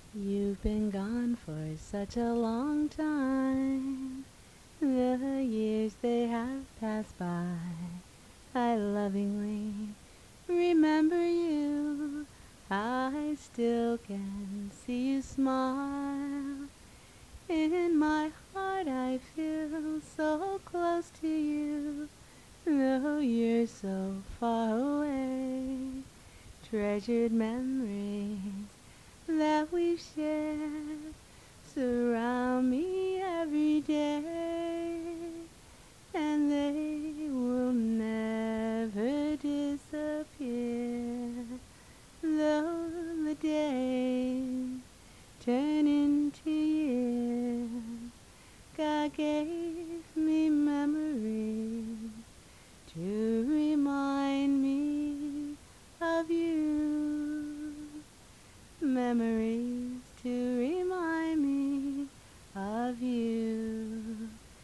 You've been gone for such a long time. The years they have passed by. I lovingly remember you. I still can see you smile. In my heart I feel so close to you. Though you're so far away. Treasured memories that we've shared surround me every day, and they will never disappear. Though the days turn into years, God gave me memories to remind me of you. Memories to remind me of you.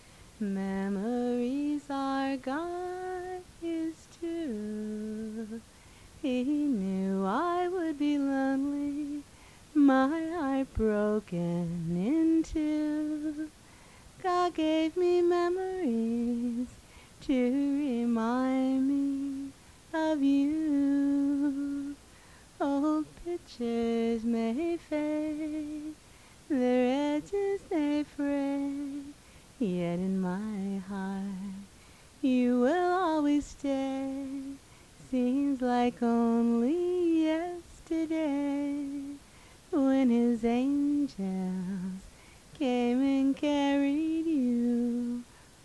Memories our God is true. He knew I would be lonely, my heart broken in two. God gave me memories to remind me of you. Old pictures may fade, their edges they fray, yet in my heart you will always stay. Seems like only yesterday when his angels came and carried you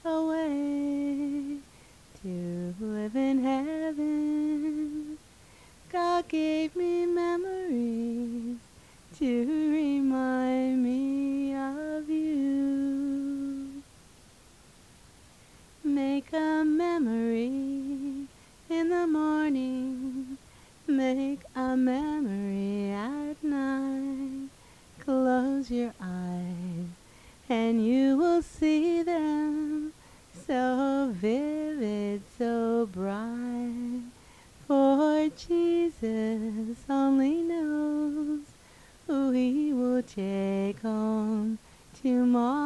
away to live in heaven. God gave me memories to remind me of you. Make a memory in the morning. Make a memory at night. Close your eyes and you will see them so vivid, so bright. For Jesus only knows who he will take home tomorrow.